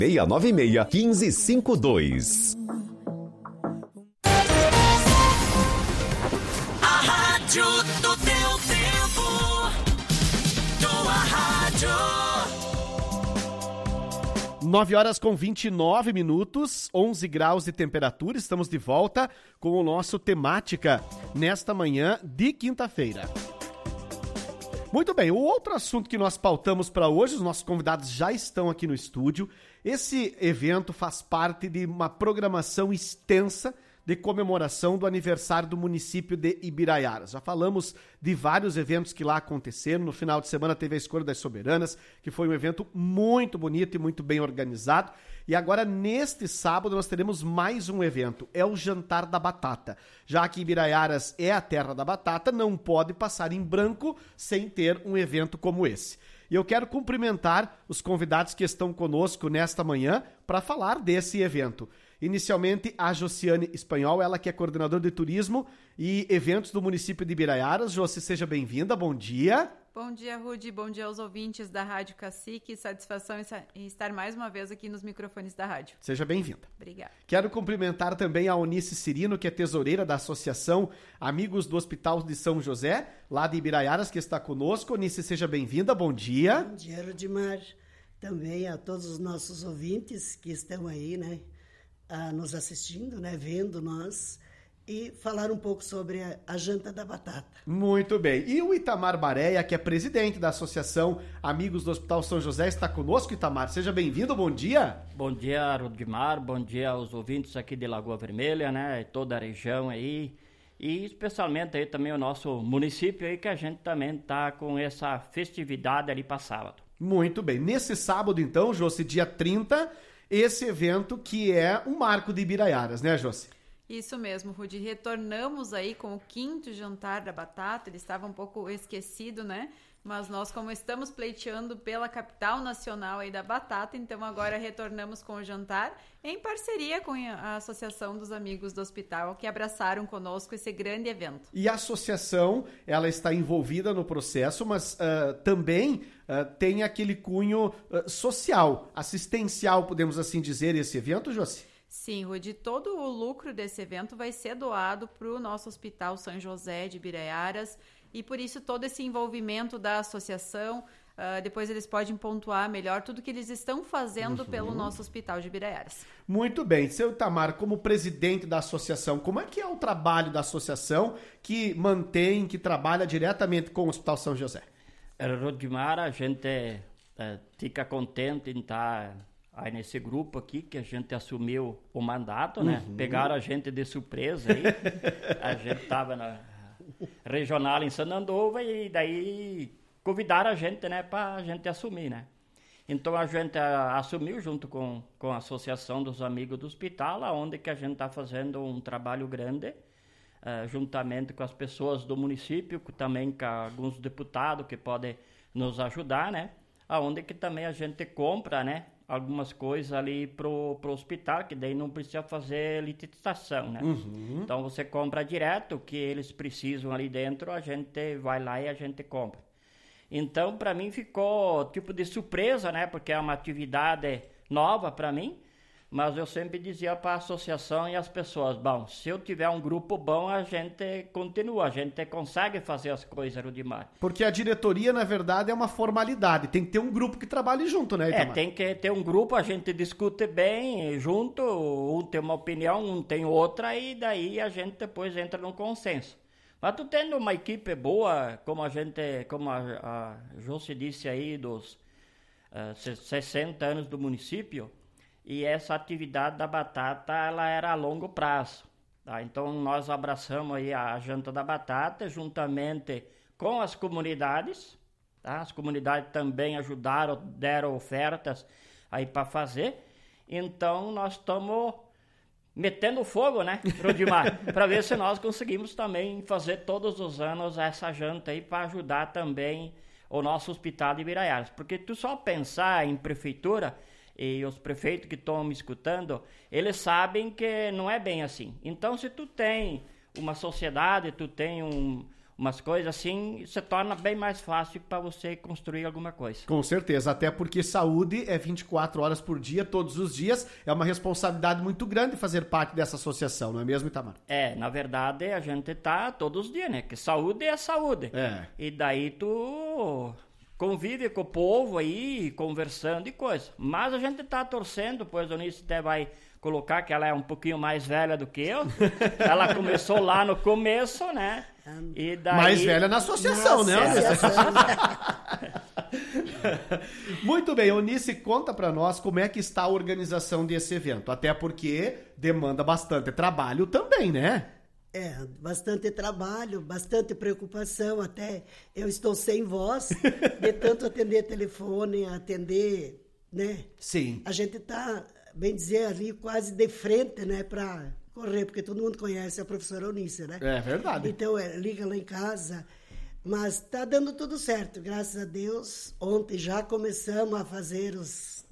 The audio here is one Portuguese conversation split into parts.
696-1552. A rádio do teu tempo, tua rádio. 9h29, 11 graus de temperatura. Estamos de volta com o nosso Temática nesta manhã de quinta-feira. Muito bem, o outro assunto que nós pautamos para hoje, os nossos convidados já estão aqui no estúdio. Esse evento faz parte de uma programação extensa de comemoração do aniversário do município de Ibiraiaras. Já falamos de vários eventos que lá aconteceram. No final de semana teve a Escolha das Soberanas, que foi um evento muito bonito e muito bem organizado. E agora, neste sábado, nós teremos mais um evento. É o Jantar da Batata. Já que Ibiraiaras é a terra da batata, não pode passar em branco sem ter um evento como esse. E eu quero cumprimentar os convidados que estão conosco nesta manhã para falar desse evento. Inicialmente, a Josiane Espanhol, ela que é coordenadora de turismo e eventos do município de Ibiraiaras. Josi, seja bem-vinda, bom dia. Bom dia, Rudy, bom dia aos ouvintes da Rádio Cacique. Satisfação em estar mais uma vez aqui nos microfones da rádio. Seja bem-vinda. Obrigada. Quero cumprimentar também a Onice Cirino, que é tesoureira da Associação Amigos do Hospital de São José, lá de Ibiraiaras, que está conosco. Onice, seja bem-vinda, bom dia. Bom dia, Rudimar. Também a todos os nossos ouvintes que estão aí, né? Nos assistindo, né, vendo nós, e falar um pouco sobre a Janta da Batata. Muito bem. E o Itamar Bareia, que é presidente da Associação Amigos do Hospital São José, está conosco. Itamar, seja bem-vindo, bom dia. Bom dia, Rudimar, bom dia aos ouvintes aqui de Lagoa Vermelha, né, toda a região aí, e especialmente aí também o nosso município aí, que a gente também tá com essa festividade ali para sábado. Muito bem. Nesse sábado, então, Josi, dia 30, esse evento que é um marco de Ibiraiaras, né, Josi? Isso mesmo, Rudy. Retornamos aí com o 5º Jantar da Batata. Ele estava um pouco esquecido, né? Mas nós, como estamos pleiteando pela capital nacional aí da batata, então agora retornamos com o jantar em parceria com a Associação dos Amigos do Hospital, que abraçaram conosco esse grande evento. E a associação, ela está envolvida no processo, mas também tem aquele cunho social, assistencial, podemos assim dizer, esse evento, Josi? Sim, Rudy, todo o lucro desse evento vai ser doado para o nosso Hospital São José de Ibiraiaras, e por isso todo esse envolvimento da associação, depois eles podem pontuar melhor tudo que eles estão fazendo pelo nosso Hospital de Ibiraiaras. Muito bem. Seu Itamar, como presidente da associação, como é que é o trabalho da associação que mantém, que trabalha diretamente com o Hospital São José? Rodimar, a gente fica contente em estar aí nesse grupo aqui, que a gente assumiu o mandato, né? Pegaram a gente de surpresa aí. A gente estava na regional em Sananduva e daí convidaram a gente, né, para a gente assumir, né? Então a gente assumiu junto com a Associação dos Amigos do Hospital, onde que a gente está fazendo um trabalho grande, juntamente com as pessoas do município, também com alguns deputados que podem nos ajudar, né? Aonde que também a gente compra, né, algumas coisas ali pro hospital, que daí não precisa fazer licitação, né? Então você compra direto o que eles precisam ali dentro, a gente vai lá e a gente compra. Então, para mim ficou tipo de surpresa, né? Porque é uma atividade nova para mim, mas eu sempre dizia para a associação e as pessoas, bom, se eu tiver um grupo bom, a gente continua, a gente consegue fazer as coisas, Rudimar. Porque a diretoria, na verdade, é uma formalidade, tem que ter um grupo que trabalhe junto, né, Itamar? Tem que ter um grupo, a gente discute bem junto, um tem uma opinião, um tem outra, e daí a gente depois entra num consenso. Mas tu tendo uma equipe boa, como a Josi disse aí, dos 60 anos do município, e essa atividade da batata, ela era a longo prazo, tá? Então nós abraçamos aí a Janta da Batata, juntamente com as comunidades, tá? As comunidades também ajudaram, deram ofertas aí para fazer, então nós estamos metendo fogo, né, Rudimar, para ver se nós conseguimos também fazer todos os anos essa janta aí para ajudar também o nosso Hospital de Ibiraiaras, porque tu só pensar em prefeitura, e os prefeitos que estão me escutando, eles sabem que não é bem assim. Então, se tu tem uma sociedade, tu tem umas coisas assim, se torna bem mais fácil para você construir alguma coisa. Com certeza, até porque saúde é 24 horas por dia, todos os dias. É uma responsabilidade muito grande fazer parte dessa associação, não é mesmo, Itamar? Na verdade, a gente tá todos os dias, né? Que saúde é saúde. E daí tu convive com o povo aí, conversando e coisa. Mas a gente tá torcendo, pois a Eunice até vai colocar que ela é um pouquinho mais velha do que eu. Ela começou lá no começo, né? E daí... Mais velha na associação, né? Muito bem, Eunice, conta pra nós como é que está a organização desse evento. Até porque demanda bastante trabalho também, né? Bastante trabalho, bastante preocupação, até eu estou sem voz de tanto atender telefone, atender, né? Sim. A gente tá, bem dizer, ali quase de frente, né, para correr, porque todo mundo conhece a professora Eunice, né? É verdade. Então, liga lá em casa, mas tá dando tudo certo, graças a Deus. Ontem já começamos a fazer os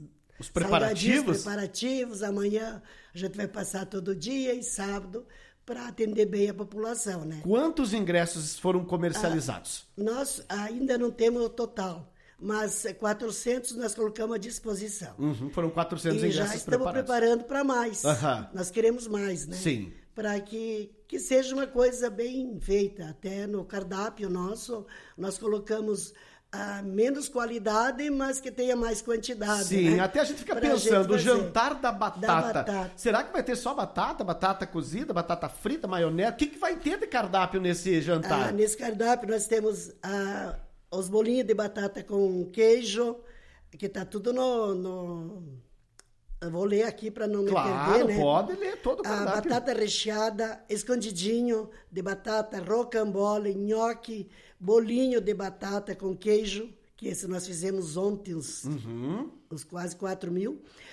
preparativos, amanhã a gente vai passar todo dia e sábado, para atender bem a população, né? Quantos ingressos foram comercializados? Nós ainda não temos o total, mas 400 nós colocamos à disposição. Foram 400 ingressos já estamos preparando para mais. Nós queremos mais, né? Sim. Para que seja uma coisa bem feita. Até no cardápio nosso, nós colocamos menos qualidade, mas que tenha mais quantidade. Sim, né? até a gente fica pensando, o jantar da batata. Será que vai ter só batata cozida, batata frita, maionese? O que vai ter de cardápio nesse jantar? Nesse cardápio nós temos os bolinhos de batata com queijo, que está tudo no... Eu vou ler aqui para não me perder, né? Pode ler todo o cardápio. Batata recheada, escondidinho de batata, rocambole, nhoque, bolinho de batata com queijo, que esse nós fizemos ontem, uns quase 4.000.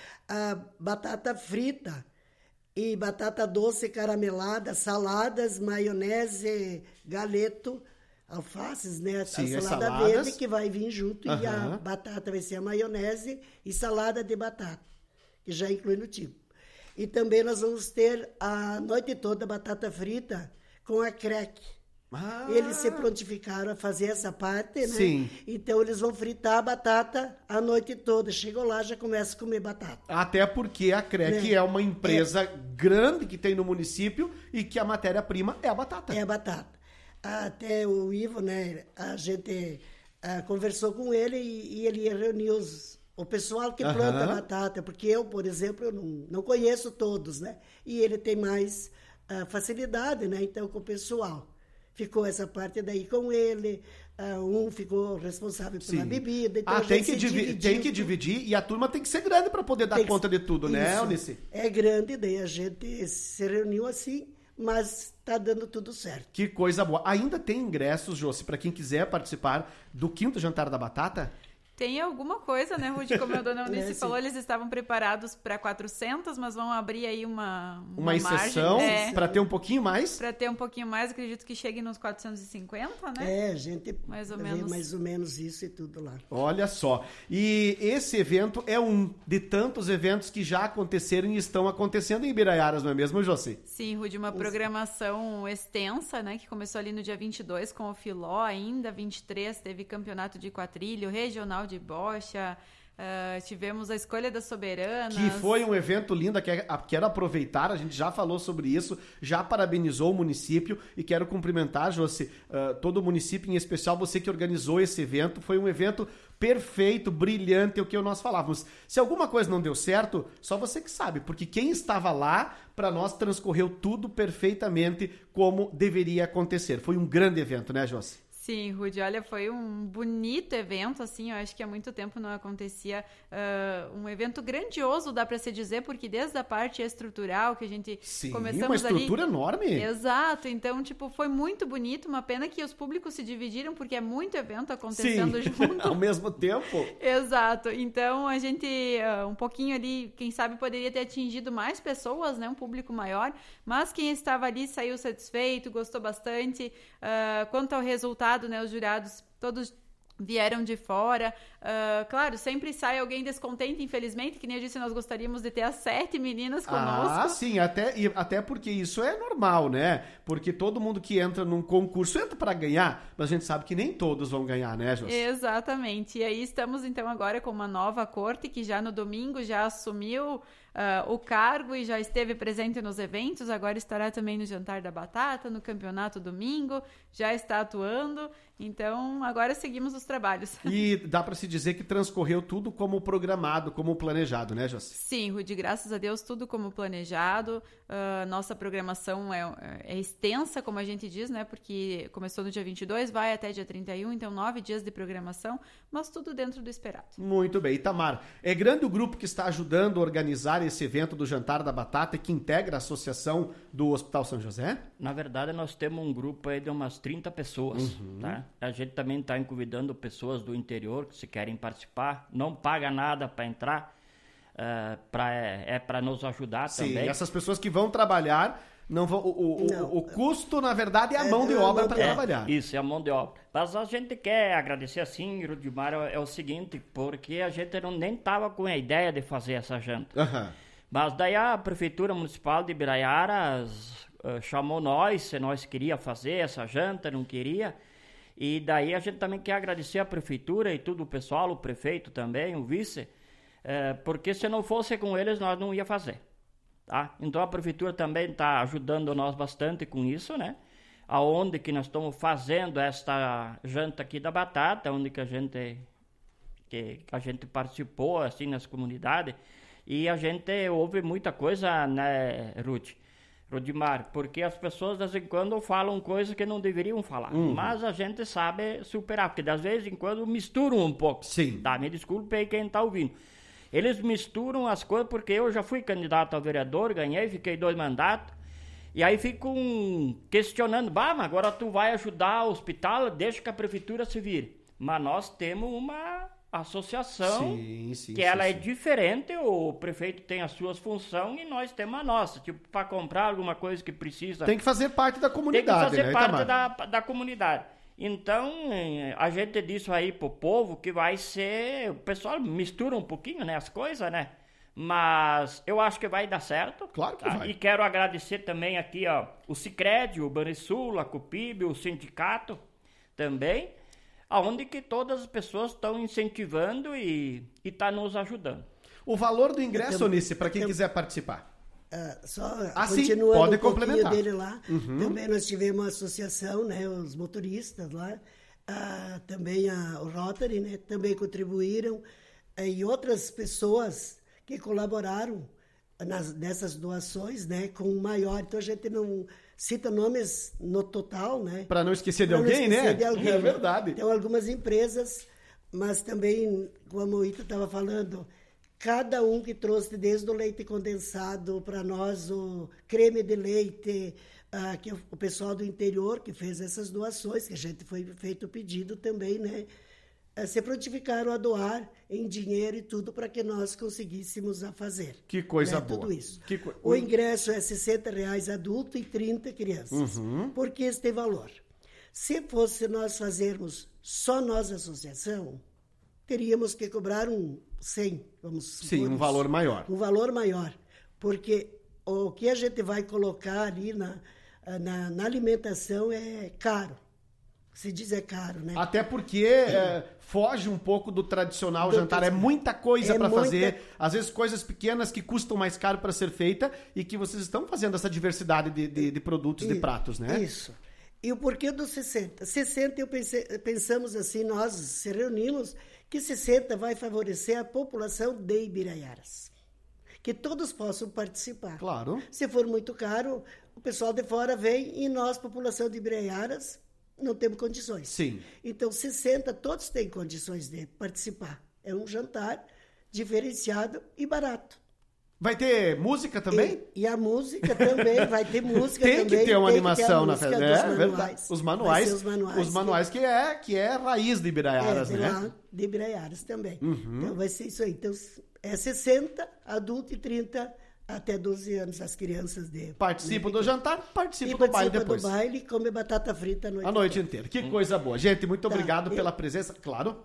Batata frita e batata doce caramelada, saladas, maionese, galeto, alfaces, né? Sim, a salada verde que vai vir junto e a batata vai ser a maionese e salada de batata, que já inclui no tipo. E também nós vamos ter a noite toda batata frita com a creque. Eles se prontificaram a fazer essa parte, né? Sim. Então eles vão fritar a batata a noite toda. Chegam lá, já começa a comer batata. Até porque a CREC é uma empresa grande que tem no município e que a matéria-prima é a batata. É a batata. Até o Ivo, né? A gente conversou com ele e ele reuniu o pessoal que planta batata, porque eu, por exemplo, eu não conheço todos, né? E ele tem mais facilidade, né? Então, com o pessoal. Ficou essa parte daí com ele, um ficou responsável pela bebida. Então tem que dividir e a turma tem que ser grande para poder dar conta de tudo, né, Eunice? É grande, daí a gente se reuniu assim, mas tá dando tudo certo. Que coisa boa. Ainda tem ingressos, Josi, para quem quiser participar do 5º Jantar da Batata? Tem alguma coisa, né, Rudy? Como a dona Eunice falou, eles estavam preparados para 400, mas vão abrir aí uma exceção para ter um pouquinho mais? Para ter um pouquinho mais, acredito que chegue nos 450, né? A gente mais ou menos isso e tudo lá. Olha só. E esse evento é um de tantos eventos que já aconteceram e estão acontecendo em Ibiraiaras, não é mesmo, Josi? Sim, Rudy, uma programação extensa, né, que começou ali no dia 22 com o Filó ainda, 23 teve campeonato de quadrilho, regional de bocha, tivemos a escolha das soberanas. Que foi um evento lindo, quero aproveitar, a gente já falou sobre isso, já parabenizou o município e quero cumprimentar, Josi, todo o município, em especial você que organizou esse evento, foi um evento perfeito, brilhante, é o que nós falávamos. Se alguma coisa não deu certo, só você que sabe, porque quem estava lá, para nós transcorreu tudo perfeitamente como deveria acontecer. Foi um grande evento, né, Josi? Sim, Rudy, olha, foi um bonito evento, assim, eu acho que há muito tempo não acontecia um evento grandioso, dá para se dizer, porque desde a parte estrutural que a gente começamos uma estrutura ali, enorme. Exato, então, tipo, foi muito bonito, uma pena que os públicos se dividiram, porque é muito evento acontecendo junto. Ao mesmo tempo. Exato, então a gente, um pouquinho ali, quem sabe poderia ter atingido mais pessoas, né, um público maior, mas quem estava ali saiu satisfeito, gostou bastante. Quanto ao resultado, né, os jurados todos vieram de fora, Claro, sempre sai alguém descontente, infelizmente, que nem eu disse, nós gostaríamos de ter as 7 meninas conosco. Ah, sim, até porque isso é normal, né? Porque todo mundo que entra num concurso entra para ganhar, mas a gente sabe que nem todos vão ganhar, né, Josi? Exatamente. E aí estamos, então, agora com uma nova corte, que já no domingo já assumiu o cargo e já esteve presente nos eventos, agora estará também no Jantar da Batata, no Campeonato domingo, já está atuando, então agora seguimos os trabalhos. E dá para se dizer que transcorreu tudo como programado, como planejado, né, Josi? Sim, Rudy, graças a Deus, tudo como planejado. Nossa programação é extensa, como a gente diz, né? Porque começou no dia 22, vai até dia 31, então 9 dias de programação, mas tudo dentro do esperado. Muito bem. Itamar, é grande o grupo que está ajudando a organizar esse evento do Jantar da Batata e que integra a associação do Hospital São José? Na verdade, nós temos um grupo aí de umas 30 pessoas, tá? A gente também está convidando pessoas do interior que se querem participar, não paga nada para entrar, para nos ajudar também. Sim, essas pessoas que vão trabalhar, não vão, o custo, na verdade, é a mão de obra para trabalhar. Isso, é a mão de obra. Mas a gente quer agradecer assim, Rudimar, é o seguinte, porque a gente nem estava com a ideia de fazer essa janta. Uhum. Mas daí a Prefeitura Municipal de Biraiaras chamou nós, se nós queria fazer essa janta, não queria. E daí a gente também quer agradecer a Prefeitura e tudo o pessoal, o prefeito também, o vice, porque se não fosse com eles nós não ia fazer. Tá? Então a Prefeitura também está ajudando nós bastante com isso, né? Aonde que nós estamos fazendo esta janta aqui da batata, onde que a gente participou assim nas comunidades, e a gente ouve muita coisa, né, Rudimar, porque as pessoas, de vez em quando, falam coisas que não deveriam falar. Mas a gente sabe superar, porque, de vez em quando, misturam um pouco. Sim. Tá? Me desculpe aí quem está ouvindo. Eles misturam as coisas, porque eu já fui candidato a vereador, ganhei, fiquei 2 mandatos. E aí ficam questionando, mas agora tu vai ajudar o hospital, deixa que a prefeitura se vire. Mas nós temos uma associação que ela é diferente, o prefeito tem as suas funções e nós temos a nossa, tipo, para comprar alguma coisa que precisa. Tem que fazer parte da comunidade, tem que fazer né, parte da comunidade. Então, a gente disse aí pro povo que vai ser, o pessoal mistura um pouquinho, né, as coisas, né, mas eu acho que vai dar certo. Claro que vai. E quero agradecer também aqui, ó, o Sicredi, o Banrisul, a Copib, o sindicato também, aonde que todas as pessoas estão incentivando e tá nos ajudando. O valor do ingresso, Onice, para quem quiser participar? Continuando pode um complementar. Dele lá, também nós tivemos uma associação, né, os motoristas lá, também o Rotary, né, também contribuíram, e outras pessoas que colaboraram nessas doações, né, com o maior. Então a gente não cita nomes no total, né? Para não esquecer de alguém, né? É verdade. Tem algumas empresas, mas também, como o Ita estava falando, cada um que trouxe desde o leite condensado para nós, o creme de leite, que é o pessoal do interior que fez essas doações, que a gente foi feito o pedido também, né? Se prontificaram a doar em dinheiro e tudo para que nós conseguíssemos a fazer. Que coisa, né, boa. Tudo isso. Que o ingresso é R$60 adulto e 30 crianças. Por que este valor? Se fosse nós fazermos só nós associação, teríamos que cobrar 100, vamos supor. Sim, um valor maior. Um valor maior. Porque o que a gente vai colocar ali na alimentação é caro. Se diz é caro, né? Até porque foge um pouco do tradicional jantar. É muita coisa para fazer. Às vezes coisas pequenas que custam mais caro para ser feita e que vocês estão fazendo essa diversidade de produtos, de pratos, né? Isso. E o porquê dos 60? 60, pensamos assim, nós se reunimos, que 60 vai favorecer a população de Ibiraiaras. Que todos possam participar. Claro. Se for muito caro, o pessoal de fora vem e nós, população de Ibiraiaras, não temos condições. Sim. Então, 60, todos têm condições de participar. É um jantar diferenciado e barato. Vai ter música também? E a música também, vai ter música tem também. Que ter uma animação na festa. É verdade. Os manuais que é raiz de Ibiraiaras, né? Lá de Ibiraiaras também. Então, vai ser isso aí. Então, é 60, adulto e 30 até 12 anos, as crianças participam do jantar, participam do baile depois. Do baile e come batata frita a noite inteira. Que coisa boa. Gente, muito obrigado pela presença. Claro.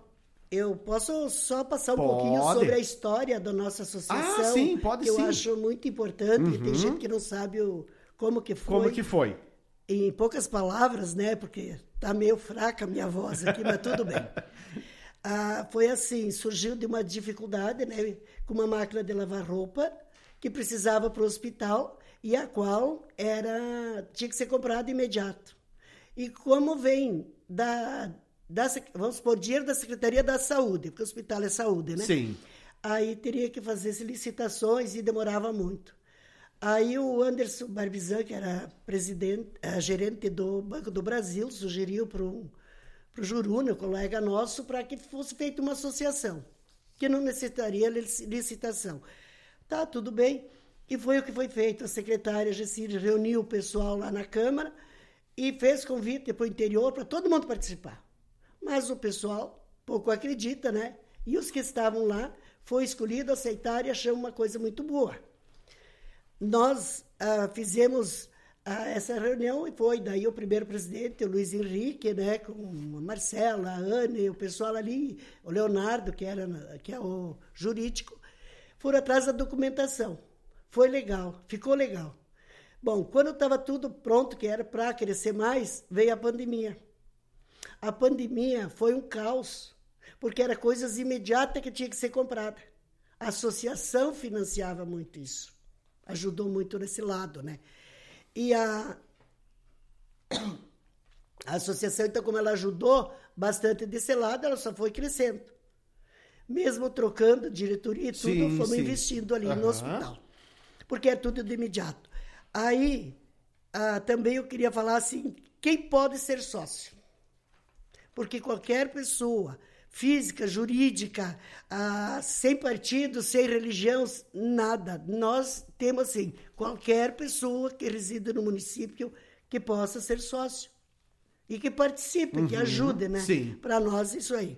Eu posso só passar um Pode. pouquinho sobre a história da nossa associação. Ah, sim, pode que eu sim. acho muito importante. Tem gente que não sabe como que foi. Como que foi? Em poucas palavras, né? Porque tá meio fraca a minha voz aqui, mas tudo bem. Foi assim, surgiu de uma dificuldade, né? Com uma máquina de lavar roupa que precisava para o hospital e a qual tinha que ser comprada imediato. E como vem vamos supor, dinheiro da Secretaria da Saúde, porque o hospital é saúde, né? Sim. Aí teria que fazer licitações e demorava muito. Aí o Anderson Barbizan, que era gerente do Banco do Brasil, sugeriu para o Juruna, um colega nosso, para que fosse feita uma associação, que não necessitaria licitação. Tá, tudo bem. E foi o que foi feito. A secretária Gessir reuniu o pessoal lá na Câmara e fez convite para o interior para todo mundo participar. Mas o pessoal pouco acredita, né? E os que estavam lá foi escolhido, aceitaram e achamos uma coisa muito boa. Nós fizemos essa reunião e foi daí o primeiro presidente, o Luiz Henrique, né, com a Marcela, a Anne, o pessoal ali, o Leonardo, que é o jurídico, foram atrás da documentação. Foi legal, ficou legal. Bom, quando estava tudo pronto, que era para crescer mais, veio a pandemia. A pandemia foi um caos, porque era coisas imediatas que tinha que ser comprada. A associação financiava muito isso, ajudou muito nesse lado, né? E a associação, então, como ela ajudou bastante desse lado, ela só foi crescendo. Mesmo trocando diretoria e tudo, fomos investindo ali no hospital. Porque é tudo de imediato. Aí, também eu queria falar assim, quem pode ser sócio? Porque qualquer pessoa, física, jurídica, sem partido, sem religião, nada. Nós temos, assim, qualquer pessoa que resida no município que possa ser sócio. E que participe, que ajude, né? Para nós, isso aí.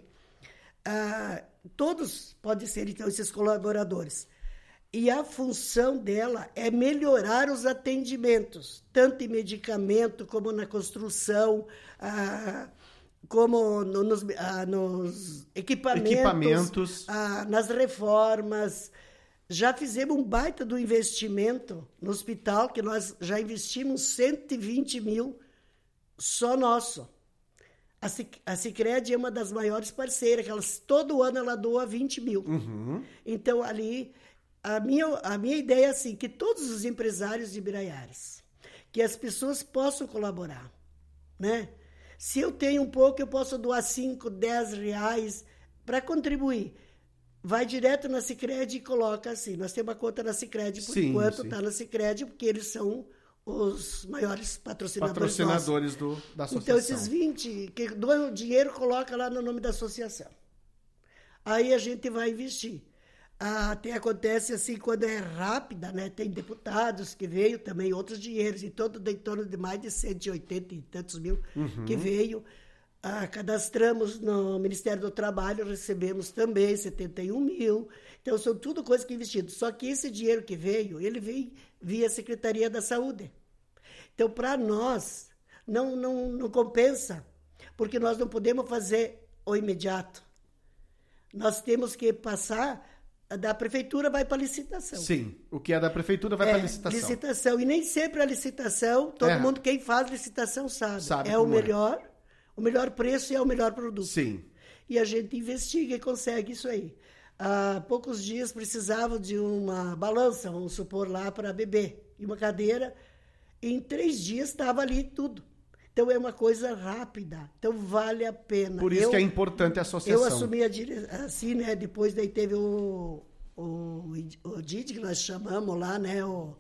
Todos podem ser, então, esses colaboradores. E a função dela é melhorar os atendimentos, tanto em medicamento, como na construção, como nos equipamentos. Nas reformas. Já fizemos um baita do investimento no hospital, que nós já investimos 120 mil só nosso. A Sicredi é uma das maiores parceiras, que todo ano ela doa 20 mil. Então, ali, a minha ideia é assim, que todos os empresários de Biraiaras, que as pessoas possam colaborar, né? Se eu tenho um pouco, eu posso doar 5, 10 reais para contribuir. Vai direto na Sicredi e coloca assim. Nós temos uma conta na Sicredi, por enquanto está na Sicredi, porque eles são os maiores patrocinadores da associação. Então, esses 20 que doam dinheiro, coloca lá no nome da associação. Aí a gente vai investir. Até acontece assim, quando é rápida, né? Tem deputados que veio também, outros dinheiros, em torno de mais de 180 e tantos mil que veio. Cadastramos no Ministério do Trabalho, recebemos também 71 mil. Então, são tudo coisas que investidos. Só que esse dinheiro que veio, ele veio via Secretaria da Saúde. Então, para nós, não compensa, porque nós não podemos fazer o imediato. Nós temos que passar, da prefeitura vai para licitação. Sim, o que é da prefeitura vai para licitação. E nem sempre a licitação, todo mundo, quem faz licitação sabe é o melhor preço e é o melhor produto. Sim. E a gente investiga e consegue isso aí. Há poucos dias precisava de uma balança, vamos supor, lá para bebê, e uma cadeira. Em 3 dias estava ali tudo. Então, é uma coisa rápida. Então, vale a pena. Por isso que é importante a associação. Eu assumi assim, né? Depois daí teve o Didi, que nós chamamos lá, né?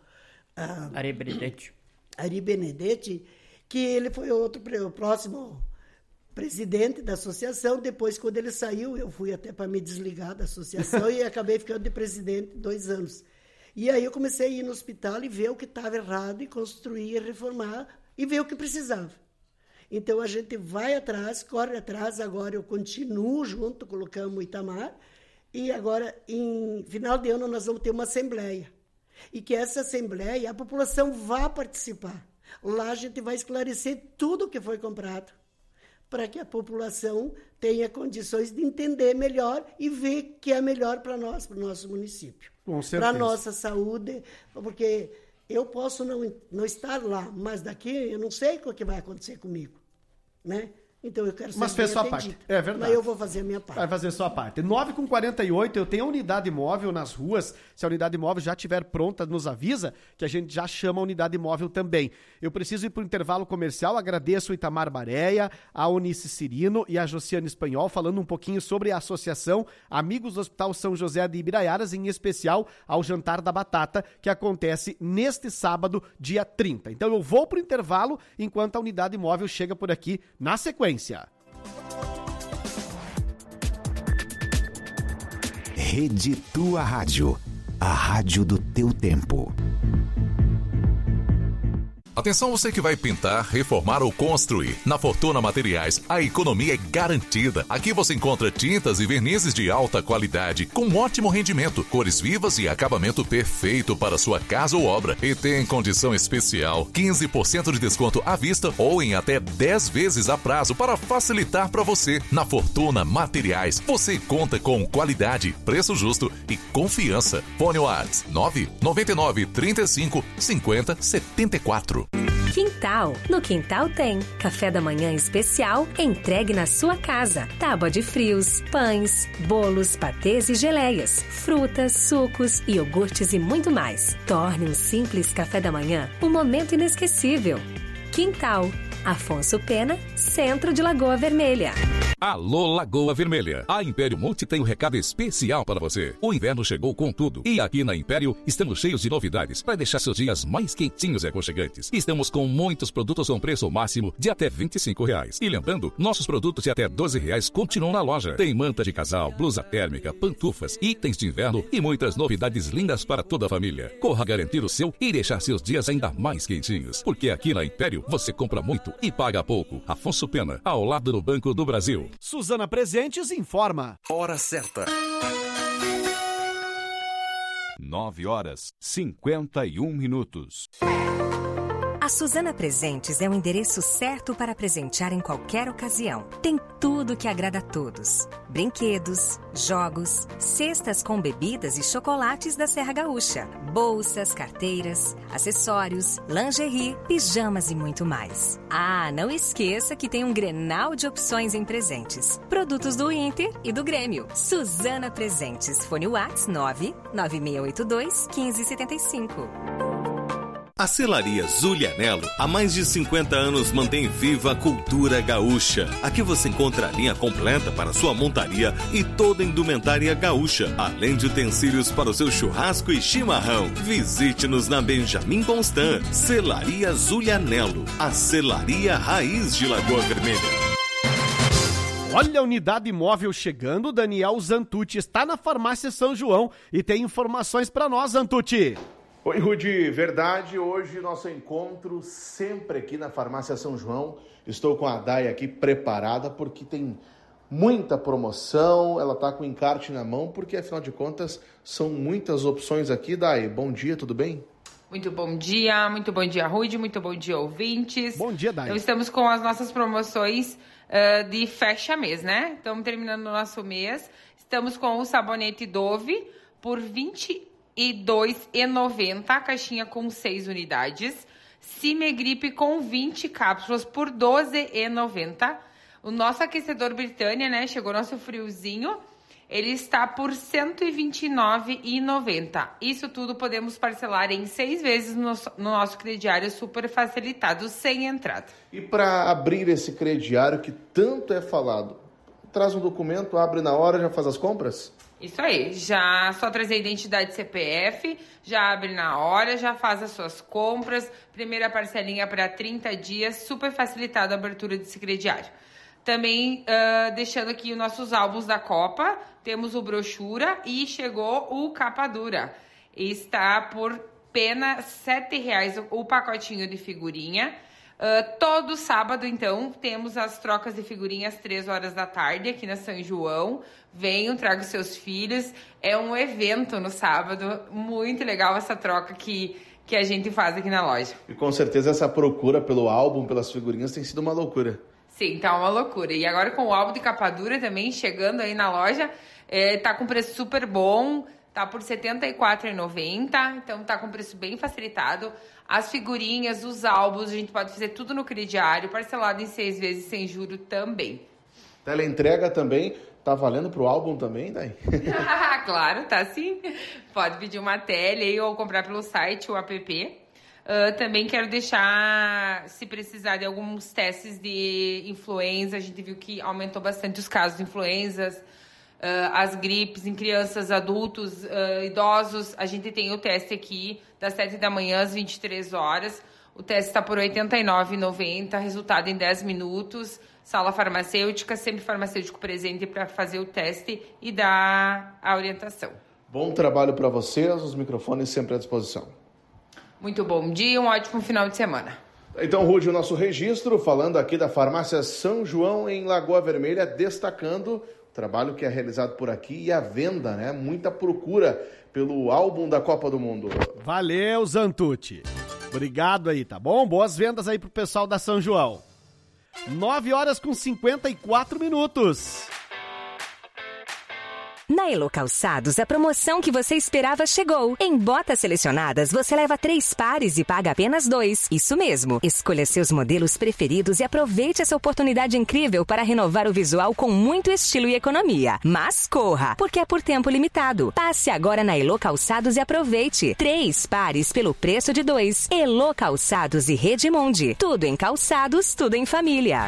Ari Benedetti, que ele foi o próximo presidente da associação. Depois, quando ele saiu, eu fui até para me desligar da associação e acabei ficando de presidente 2 anos. E aí eu comecei a ir no hospital e ver o que estava errado e construir, reformar e ver o que precisava. Então, a gente vai atrás, corre atrás. Agora eu continuo junto, colocamos o Itamar. E agora, em final de ano, nós vamos ter uma assembleia. E que essa assembleia, a população vá participar. Lá a gente vai esclarecer tudo o que foi comprado, para que a população tenha condições de entender melhor e ver que é melhor para nós, para o nosso município. Com certeza. Para a nossa saúde, porque eu posso não estar lá, mas daqui eu não sei o que vai acontecer comigo, né? Então eu quero ser Mas fez sua parte, é verdade. Mas eu vou fazer a minha parte. Vai fazer sua parte. 9h48, eu tenho a unidade móvel nas ruas. Se a unidade móvel já estiver pronta, nos avisa que a gente já chama a unidade móvel também. Eu preciso ir para o intervalo comercial. Agradeço o Itamar Bareia, a Eunice Cirino e a Josiane Espanhol, falando um pouquinho sobre a associação Amigos do Hospital São José de Ibiraiaras, em especial ao Jantar da Batata, que acontece neste sábado, dia 30. Então eu vou para o intervalo enquanto a unidade móvel chega por aqui na sequência. Rede Tua Rádio, a rádio do teu tempo. Atenção você que vai pintar, reformar ou construir. Na Fortuna Materiais, a economia é garantida. Aqui você encontra tintas e vernizes de alta qualidade, com ótimo rendimento, cores vivas e acabamento perfeito para sua casa ou obra. E tem condição especial, 15% de desconto à vista ou em até 10 vezes a prazo para facilitar para você. Na Fortuna Materiais, você conta com qualidade, preço justo e confiança. Fone WhatsApp 999 35 50 74. Quintal. No Quintal tem café da manhã especial entregue na sua casa. Tábua de frios, pães, bolos, patês e geleias, frutas, sucos, iogurtes e muito mais. Torne um simples café da manhã um momento inesquecível. Quintal. Afonso Pena, centro de Lagoa Vermelha. Alô, Lagoa Vermelha. A Império Multi tem um recado especial para você. O inverno chegou com tudo. E aqui na Império estamos cheios de novidades para deixar seus dias mais quentinhos e aconchegantes. Estamos com muitos produtos com preço máximo de até R$25. E lembrando, nossos produtos de até R$12 continuam na loja. Tem manta de casal, blusa térmica, pantufas, itens de inverno e muitas novidades lindas para toda a família. Corra garantir o seu e deixar seus dias ainda mais quentinhos. Porque aqui na Império você compra muito e paga pouco. Afonso Pena, ao lado do Banco do Brasil. Suzana Presentes informa. Hora certa. 9h51. A Suzana Presentes é o endereço certo para presentear em qualquer ocasião. Tem tudo que agrada a todos. Brinquedos, jogos, cestas com bebidas e chocolates da Serra Gaúcha, bolsas, carteiras, acessórios, lingerie, pijamas e muito mais. Ah, não esqueça que tem um grenal de opções em presentes. Produtos do Inter e do Grêmio. Suzana Presentes. Fone WhatsApp 99682-1575. A Celaria Zulianello, há mais de 50 anos, mantém viva a cultura gaúcha. Aqui você encontra a linha completa para sua montaria e toda a indumentária gaúcha, além de utensílios para o seu churrasco e chimarrão. Visite-nos na Benjamin Constant. Celaria Zulianello, a celaria raiz de Lagoa Vermelha. Olha a unidade móvel chegando, Daniel Zantucci está na Farmácia São João e tem informações para nós, Zantucci. Oi, Rudi, verdade, hoje nosso encontro sempre aqui na Farmácia São João. Estou com a Day aqui preparada porque tem muita promoção, ela está com o encarte na mão, porque afinal de contas são muitas opções aqui. Day, bom dia, tudo bem? Muito bom dia, Rudi, muito bom dia, ouvintes. Bom dia, Day. Então estamos com as nossas promoções de fecha mês, né? Estamos terminando o nosso mês. Estamos com o sabonete Dove por R$22,90, a caixinha com 6 unidades. Cimegripe com 20 cápsulas por R$12,90. O nosso aquecedor Britânia, né? Chegou nosso friozinho. Ele está por R$129,90. Isso tudo podemos parcelar em 6 vezes no nosso crediário super facilitado, sem entrada. E para abrir esse crediário que tanto é falado, traz um documento, abre na hora, já faz as compras? Isso aí, já só trazer identidade CPF, já abre na hora, já faz as suas compras, primeira parcelinha para 30 dias, super facilitado a abertura desse crediário. Também deixando aqui os nossos álbuns da Copa, temos o brochura e chegou o capa dura. Está por apenas R$7 o pacotinho de figurinha. Todo sábado, então, temos as trocas de figurinhas às 3 horas da tarde aqui na São João. Venham, tragam seus filhos. É um evento no sábado. Muito legal essa troca que a gente faz aqui na loja. E com certeza essa procura pelo álbum, pelas figurinhas, tem sido uma loucura. Sim, tá uma loucura. E agora com o álbum de capa dura também chegando aí na loja, tá com preço super bom, tá por R$ 74,90, então tá com preço bem facilitado. As figurinhas, os álbuns, a gente pode fazer tudo no crediário, parcelado em 6 vezes sem juro também. Teleentrega também, tá valendo pro álbum também, Day? Claro, tá sim. Pode pedir uma tele aí ou comprar pelo site ou app. Também quero deixar, se precisar de alguns testes de influenza, a gente viu que aumentou bastante os casos de influenzas, as gripes em crianças, adultos, idosos. A gente tem o teste aqui das 7 da manhã às 23 horas. O teste está por R$ 89,90, resultado em 10 minutos. Sala farmacêutica, sempre farmacêutico presente para fazer o teste e dar a orientação. Bom trabalho para vocês, os microfones sempre à disposição. Muito bom dia, um ótimo final de semana. Então, Rude, o nosso registro, falando aqui da Farmácia São João, em Lagoa Vermelha, destacando o trabalho que é realizado por aqui e a venda, né? Muita procura pelo álbum da Copa do Mundo. Valeu, Zantucci. Obrigado aí, tá bom? Boas vendas aí pro pessoal da São João. 9h54. Na Elo Calçados, a promoção que você esperava chegou. Em botas selecionadas, você leva 3 pares e paga apenas 2. Isso mesmo. Escolha seus modelos preferidos e aproveite essa oportunidade incrível para renovar o visual com muito estilo e economia. Mas corra, porque é por tempo limitado. Passe agora na Elo Calçados e aproveite. 3 pares pelo preço de 2. Elo Calçados e Redmonde. Tudo em calçados, tudo em família.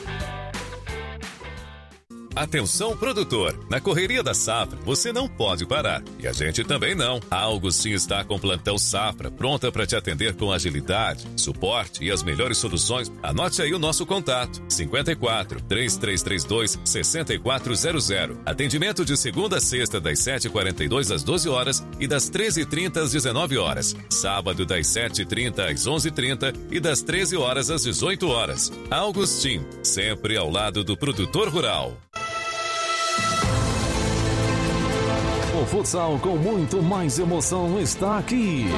Atenção, produtor! Na correria da safra, você não pode parar. E a gente também não. A Augustin está com plantão safra, pronta para te atender com agilidade, suporte e as melhores soluções. Anote aí o nosso contato: 54 3332 6400. Atendimento de segunda a sexta, das 7h42 às 12 horas e das 13h30 às 19 horas. Sábado, das 7h30 às 11h30 e das 13 horas às 18 horas. Augustin, sempre ao lado do produtor rural. O futsal com muito mais emoção está aqui.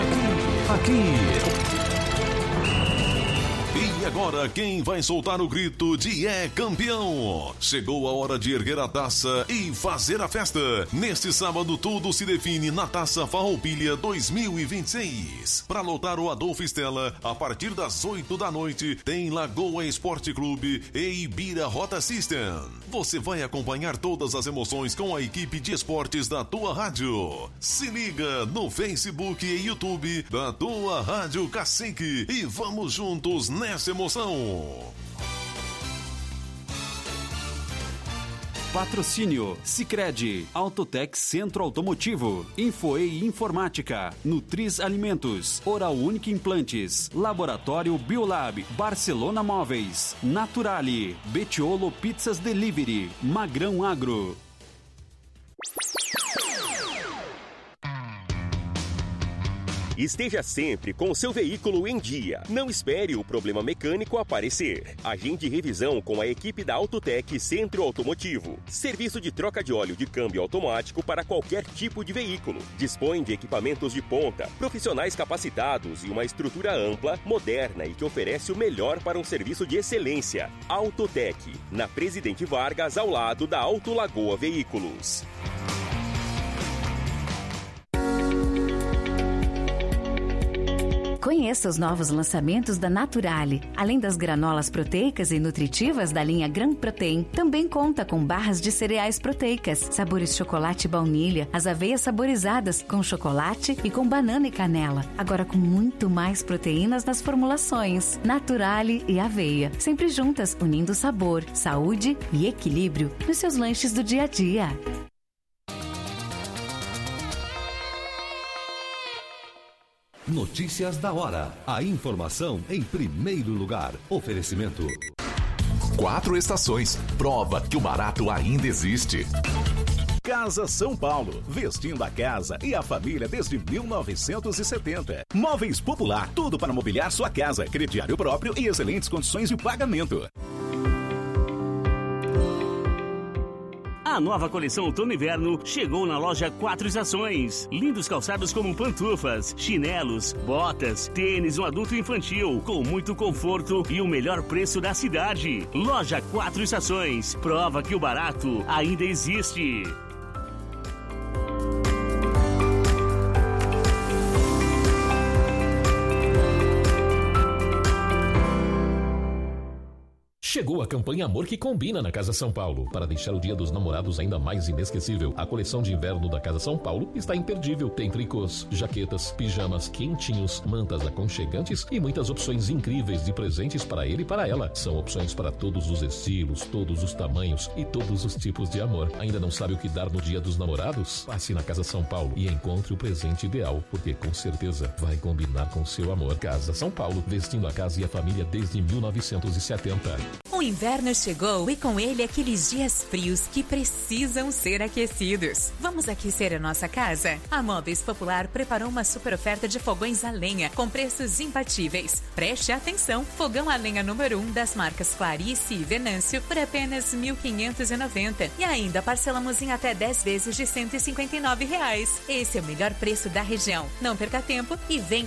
E agora, quem vai soltar o grito de é campeão? Chegou a hora de erguer a taça e fazer a festa. Neste sábado, tudo se define na Taça Farroupilha 2026. Para lotar o Adolfo Stella, a partir das 8 da noite, tem Lagoa Esporte Clube e Ibira Rota System. Você vai acompanhar todas as emoções com a equipe de esportes da tua rádio. Se liga no Facebook e YouTube da tua Rádio Cacique e vamos juntos nessa emoção. Patrocínio Sicredi, Autotec Centro Automotivo, Infoei Informática, Nutriz Alimentos, Oral Unique Implantes, Laboratório Biolab, Barcelona Móveis, Naturale, Betiolo Pizzas Delivery, Magrão Agro. Esteja sempre com o seu veículo em dia. Não espere o problema mecânico aparecer. Agende revisão com a equipe da Autotec Centro Automotivo. Serviço de troca de óleo de câmbio automático para qualquer tipo de veículo. Dispõe de equipamentos de ponta, profissionais capacitados e uma estrutura ampla, moderna e que oferece o melhor para um serviço de excelência. Autotec, na Presidente Vargas, ao lado da Auto Lagoa Veículos. Conheça os novos lançamentos da Naturale. Além das granolas proteicas e nutritivas da linha Gran Protein, também conta com barras de cereais proteicas, sabores chocolate e baunilha, as aveias saborizadas com chocolate e com banana e canela. Agora com muito mais proteínas nas formulações. Naturale e aveia, sempre juntas, unindo sabor, saúde e equilíbrio nos seus lanches do dia a dia. Notícias da hora. A informação em primeiro lugar. Oferecimento. 4 estações. Prova que o barato ainda existe. Casa São Paulo, vestindo a casa e a família desde 1970. Móveis Popular, tudo para mobiliar sua casa, crediário próprio e excelentes condições de pagamento. A A nova coleção Outono e Inverno chegou na loja 4 Estações. Lindos calçados como pantufas, chinelos, botas, tênis, um adulto e infantil, com muito conforto e o melhor preço da cidade. Loja 4 Estações. Prova que o barato ainda existe. Chegou a campanha Amor que Combina na Casa São Paulo. Para deixar o Dia dos Namorados ainda mais inesquecível, a coleção de inverno da Casa São Paulo está imperdível. Tem tricôs, jaquetas, pijamas quentinhos, mantas aconchegantes e muitas opções incríveis de presentes para ele e para ela. São opções para todos os estilos, todos os tamanhos e todos os tipos de amor. Ainda não sabe o que dar no Dia dos Namorados? Passe na Casa São Paulo e encontre o presente ideal, porque com certeza vai combinar com seu amor. Casa São Paulo, vestindo a casa e a família desde 1970. O inverno chegou e com ele aqueles dias frios que precisam ser aquecidos. Vamos aquecer a nossa casa? A Móveis Popular preparou uma super oferta de fogões a lenha com preços imbatíveis. Preste atenção, fogão a lenha número 1 das marcas Clarice e Venâncio por apenas R$ 1.590 e ainda parcelamos em até 10 vezes de R$ 159. Esse é o melhor preço da região. Não perca tempo e vem